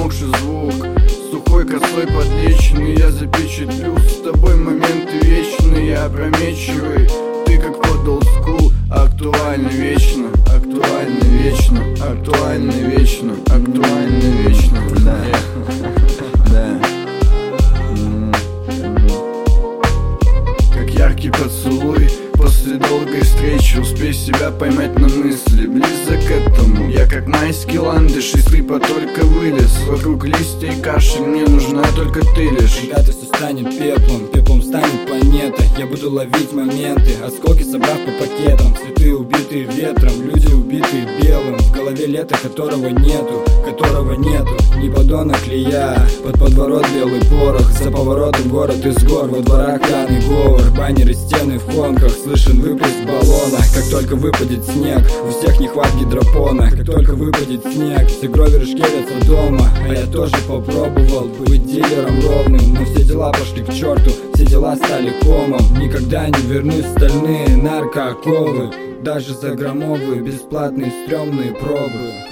замолкший звук, сухой косой подлеченный, я запечатлю с тобой моменты вечные, опрометчивый. Ты как под old school, актуальный вечно, актуальный вечно, актуальный вечно, актуальный вечно. Да, да. Как яркий поцелуй после долгой встречи, успей себя поймать на мысли, близок к этому. Я как майский ландыш, из трипа только вылез. Вокруг листья и кашель, мне нужна только ты лишь. Когда-то все станет пеплом, пеплом станет планета. Я буду ловить моменты, осколки собрав по пакетам. Цветы убитые ветром, люди убитые белым. В голове лета, которого нету, ни подонок ли я? Под подворот белый порох, за поворотом город из гор. Во дворах пьяный говор, баннеры, стены в конках. Слышен выплеск баллона, как только выпадет снег. У всех нехват гидропона, как только выпадет снег. Все гроверы шкерятся дома, а я тоже попробовал быть дилером ровным. Но все дела пошли к черту, все дела стали комом. Никогда не вернусь в стальные наркооковы, даже за громовые бесплатные стрёмные пробы.